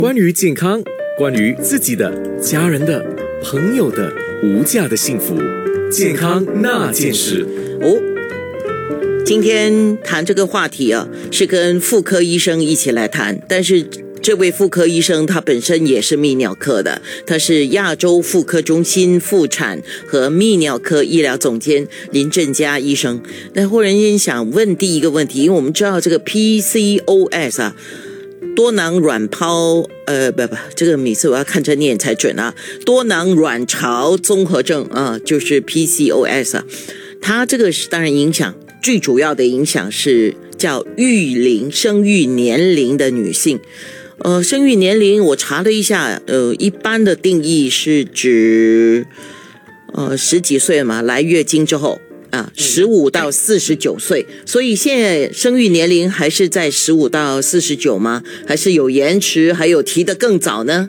关于健康，关于自己的、家人的、朋友的无价的幸福，健康那件事。 今天谈这个话题啊，是跟妇科医生一起来谈，但是这位妇科医生他本身也是泌尿科的，他是亚洲妇科中心妇产和泌尿科医疗总监林振嘉医生。那忽然间想问第一个问题，因为我们知道这个 PCOS 啊，多囊卵泡这个每次我要看着念才准啊，多囊卵巢综合症啊，就是 PCOS 啊，它这个是当然影响，最主要的影响是叫育龄生育年龄的女性。生育年龄我查了一下，一般的定义是指十几岁嘛，来月经之后啊，15到49岁，所以现在生育年龄还是在15到49吗？还是有延迟，还有提得更早呢？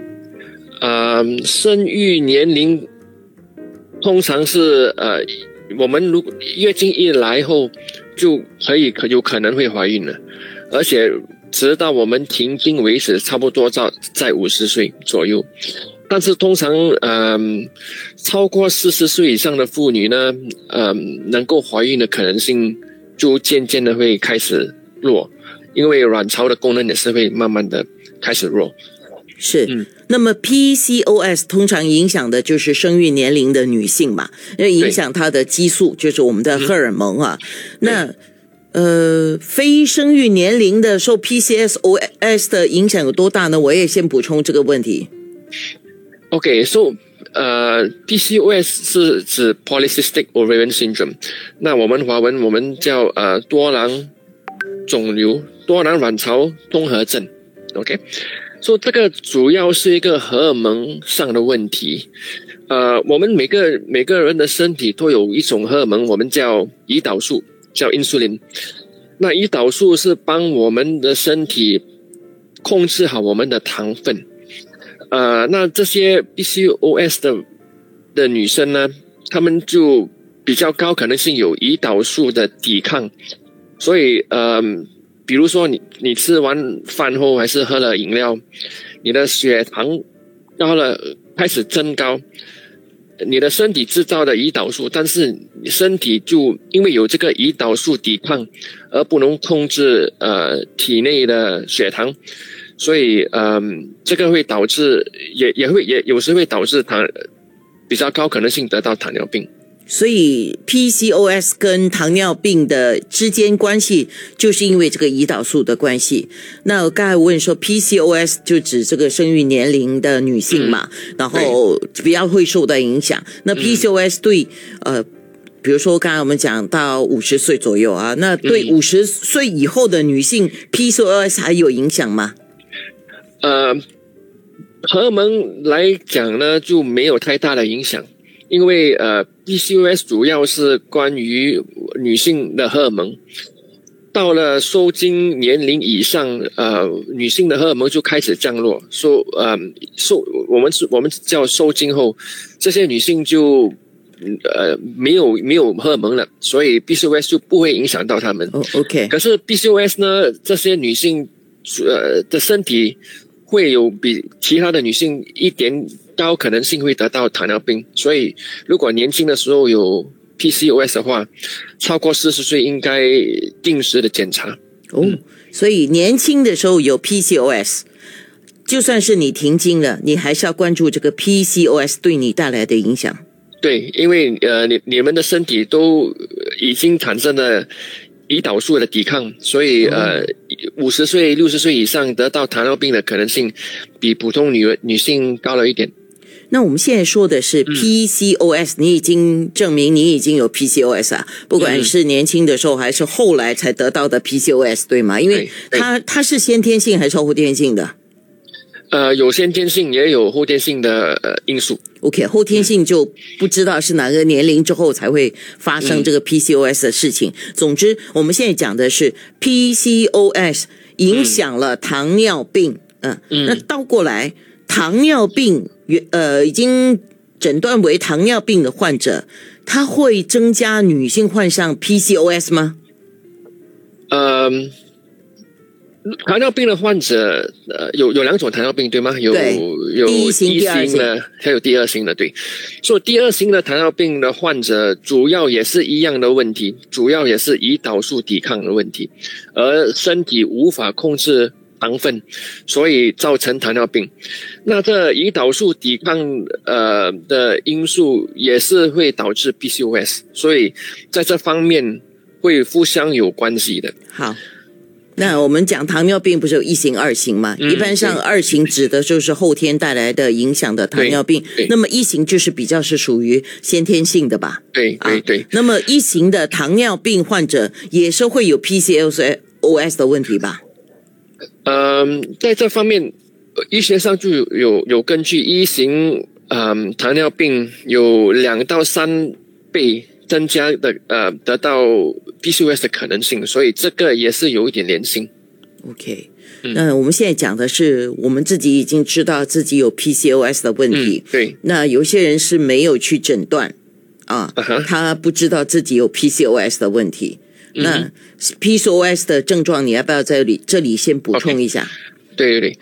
生育年龄通常是我们如果月经一来后就有可能会怀孕了，而且直到我们停经为止，差不多在50岁左右。但是通常超过40岁以上的妇女呢，能够怀孕的可能性就渐渐的会开始弱，因为卵巢的功能也是会慢慢的开始弱。 是，那么 PCOS 通常影响的就是生育年龄的女性嘛，因为影响她的激素，就是我们的荷尔蒙啊。那非生育年龄的受 PCOS 的影响有多大呢？我也先补充这个问题。 So PCOS 是指 Polycystic Ovarian Syndrome， 那我们华文我们叫多囊卵巢综合症。So 这个主要是一个荷尔蒙上的问题。我们每个人的身体都有一种荷尔蒙，我们叫胰岛素，叫 insulin。那胰岛素是帮我们的身体控制好我们的糖分。那这些 PCOS 的女生呢，她们就比较高可能性有胰岛素的抵抗，所以比如说你吃完饭后还是喝了饮料，你的血糖到了开始增高，你的身体制造的胰岛素，但是身体就因为有这个胰岛素抵抗而不能控制体内的血糖，所以这个会导致也有时会导致比较高可能性得到糖尿病。 所以 PCOS 跟糖尿病的之间关系就是因为这个胰岛素的关系。那我刚才问说 PCOS 就指这个生育年龄的女性嘛，然后比较会受到影响。那 PCOS 对比如说刚才我们讲到50岁左右啊，那对50岁以后的女性 PCOS 还有影响吗？ 荷尔蒙来讲呢，就没有太大的影响。因为PCOS 主要是关于女性的荷尔蒙，到了收经年龄以上，女性的荷尔蒙就开始降落，我们叫收经后，这些女性就没有荷尔蒙了，所以 PCOS 就不会影响到她们。 OK。 可是 PCOS 呢，这些女性的身体会有比其他的女性一点高可能性会得到糖尿病，所以如果年轻的时候有 PCOS 的话，超过40岁应该定时的检查。 所以年轻的时候有 PCOS， 就算是你停经了，你还是要关注这个 PCOS 对你带来的影响。 对，因为你们的身体都已经产生了胰岛素的抵抗，所以50岁、60岁以上得到糖尿病的可能性比普通女性高了一点。 那我们现在说的是 PCOS，你已经证明你已经有 PCOS 啊，不管是年轻的时候还是后来才得到的 PCOS， 对吗？因为它是先天性还是后天性的？ 有先天性也有后天性的因素。 OK， 后天性就不知道是哪个年龄之后才会发生这个 PCOS 的事情。总之，我们现在讲的是 PCOS 影响了糖尿病。那倒过来，糖尿病已经诊断为糖尿病的患者，它会增加女性患上 PCOS 吗？ 糖尿病的患者，有2种糖尿病，对吗？有第一型、 第一型的，还有第二型的，对。所以第二型的糖尿病的患者，主要也是一样的问题，主要也是胰岛素抵抗的问题，而身体无法控制糖分，所以造成糖尿病。那这胰岛素抵抗的因素也是会导致 PCOS， 所以在这方面会互相有关系的。 好。那我们讲糖尿病不是有1型、2型吗？一般上2型指的就是后天带来的影响的糖尿病，那么1型就是比较是属于先天性的吧？ 对。 那么1型的糖尿病患者也是会有 PCOS 的问题吧？ 在这方面，医学上就有根据，1型糖尿病有2到3倍增加的得到 PCOS 的可能性，所以这个也是有一点联性。 OK， 那我们现在讲的是我们自己已经知道自己有 PCOS 的问题， 对。 那有些人是没有去诊断他不知道自己有 PCOS 的问题。那 PCOS 的症状你要不要在这里先补充一下？ 对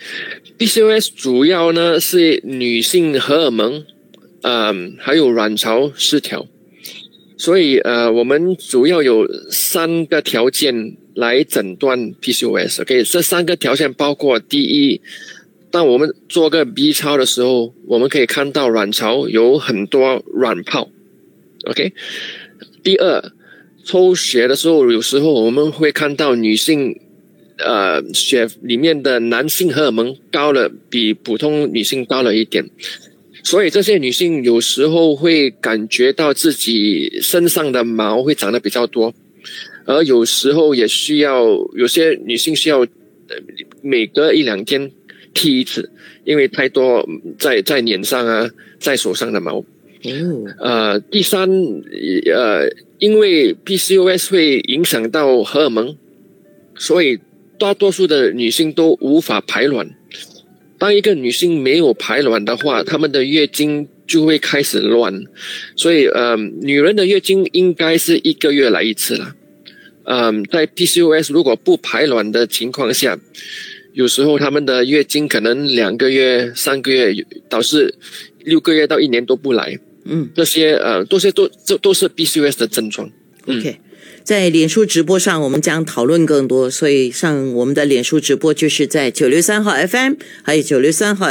PCOS 主要呢是女性荷尔蒙还有卵巢失调。所以我们主要有3个条件来诊断 PCOS。 OK， 这3个条件包括：第一，当我们做个 B 超的时候，我们可以看到卵巢有很多卵泡。OK， 第二，抽血的时候，有时候我们会看到女性血里面的男性荷尔蒙高了，比普通女性高了一点。所以这些女性有时候会感觉到自己身上的毛会长得比较多，而有时候也需要，有些女性需要每隔1-2天剃一次，因为太多在脸上啊，在手上的毛。第三，因为 PCOS 会影响到荷尔蒙，所以大多数的女性都无法排卵。当一个女性没有排卵的话，她们的月经就会开始乱，所以女人的月经应该是1个月来一次了。在 PCOS 如果不排卵的情况下，有时候她们的月经可能2个月、3个月，导致6个月到1年都不来。这些都是 PCOS 的症状。 OK。在脸书直播上我们将讨论更多，所以上我们的脸书直播就是在963号 FM 还有963号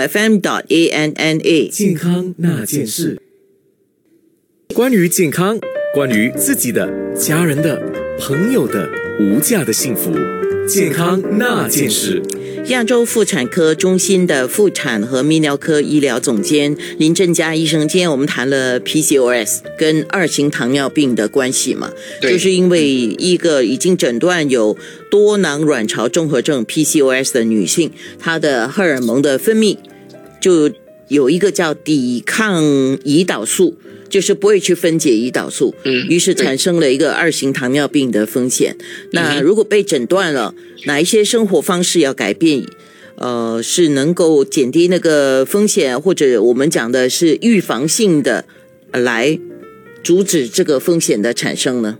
FM.ANNA 健康那件事。关于健康，关于自己的、家人的、朋友的无价的幸福，健康那件事。 亚洲妇产科中心的妇产和泌尿科医疗总监林正佳医生，今天我们谈了 PCOS 跟2型糖尿病的关系嘛，就是因为一个已经诊断有多囊卵巢综合症 PCOS 的女性，她的荷尔蒙的分泌就有一个叫抵抗胰岛素，就是不会去分解胰岛素，于是产生了一个2型糖尿病的风险。那如果被诊断了，哪一些生活方式要改变，是能够减低那个风险，或者我们讲的是预防性的来阻止这个风险的产生呢？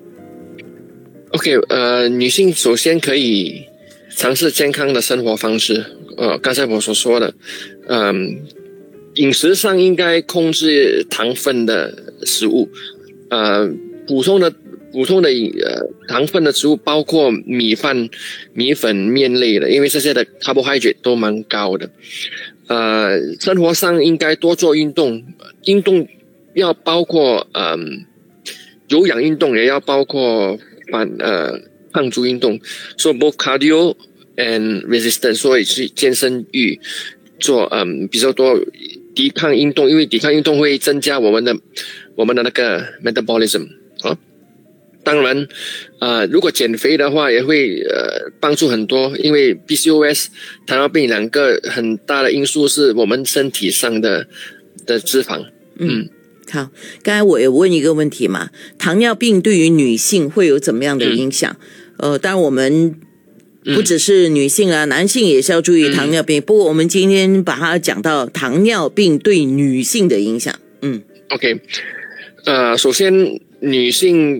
OK， 女性首先可以尝试健康的生活方式。刚才我所说的，饮食上应该控制糖分的食物，普通的糖分的食物包括米饭、米粉、面类的，因为这些的 carbohydrate 都蛮高的。生活上应该多做运动，运动要包括有氧运动，也要包括抗阻运动，所以 both cardio and resistance， 所以去健身浴做比较多抵抗运动，因为抵抗运动会增加我们的那个 metabolism 当然如果减肥的话也会帮助很多，因为 PCOS 糖尿病2个很大的因素是我们身体上的脂肪。 好，刚才我也问一个问题嘛，糖尿病对于女性会有怎么样的影响？当然我们不只是女性啊，男性也是要注意糖尿病。不过我们今天把它讲到糖尿病对女性的影响。 OK， 首先女性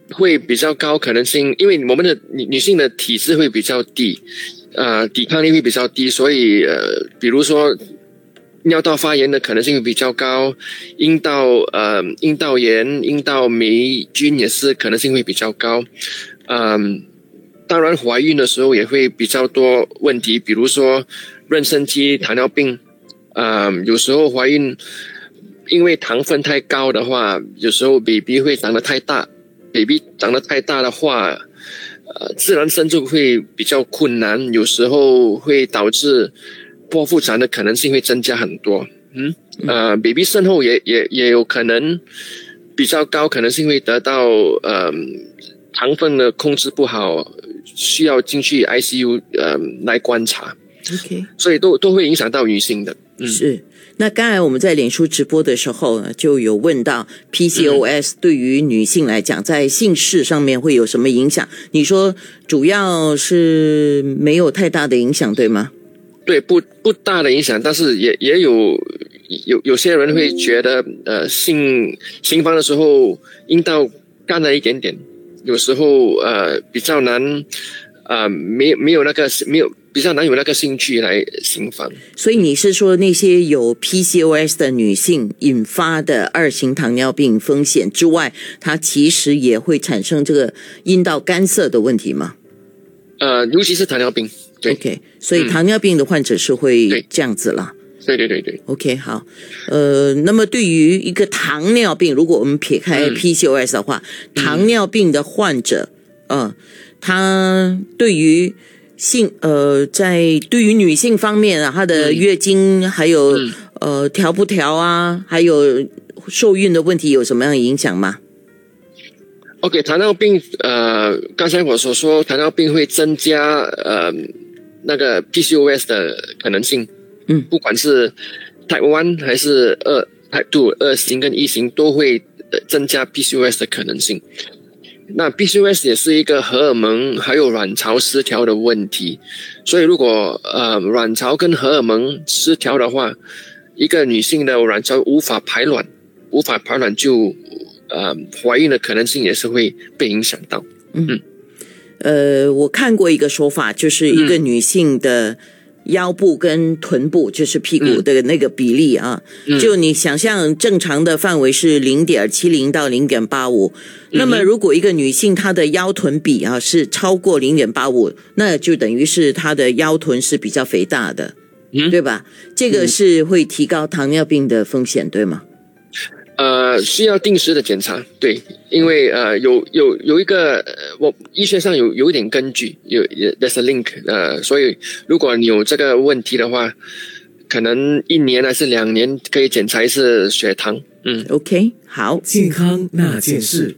会比较高可能性，因为我们的女性的体质会比较低，抵抗力会比较低，所以比如说尿道发炎的可能性会比较高，阴道炎、阴道霉菌也是可能性会比较高，当然怀孕的时候也会比较多问题，比如说妊娠期糖尿病，有时候怀孕因为糖分太高的话，有时候 baby 会长得太大 ，baby 长得太大的话，自然生就会比较困难，有时候会导致剖腹产的可能性会增加很多。baby 生后也有可能比较高，可能性会得到糖分的控制不好，需要进去 ICU 来观察。 OK， 所以都会影响到女性的。 是。那刚才我们在脸书直播的时候呢，就有问到 PCOS 对于女性来讲，在性事上面会有什么影响？你说主要是没有太大的影响，对吗？ 对，不大的影响，但是也有些人会觉得性房的时候阴道干了一点点，有时候比较难比较难有那个兴趣来行房。 所以你是说那些有 PCOS 的女性引发的2型糖尿病风险之外，它其实也会产生这个阴道干涩的问题吗？ 尤其是糖尿病。对 OK， 所以糖尿病的患者是会这样子啦。 对。 OK， 好。那么对于一个糖尿病，如果我们撇开 PCOS 的话，糖尿病的患者，他对于对于女性方面啊，她的月经还有调不调啊，还有受孕的问题有什么样的影响吗？ OK， 糖尿病刚才我所说，糖尿病会增加那个 PCOS 的可能性。不管是 Type 1还是Type 2 2型跟1型都会增加 PCOS 的可能性。那 PCOS 也是一个荷尔蒙还有卵巢失调的问题，所以如果卵巢跟荷尔蒙失调的话，一个女性的卵巢无法排卵就怀孕的可能性也是会被影响到。 我看过一个说法，就是一个女性的腰部跟臀部，就是屁股的那个比例啊，就你想象正常的范围是 0.70 到 0.85， 那么如果一个女性她的腰臀比啊是超过 0.85， 那就等于是她的腰臀是比较肥大的，对吧？这个是会提高糖尿病的风险，对吗？ 需要定时的检查，对，因为有一个我医学上有一点根据，there's a link， 所以如果你有这个问题的话，可能1年还是2年可以检查一次血糖。 OK， 好， 健康那件事。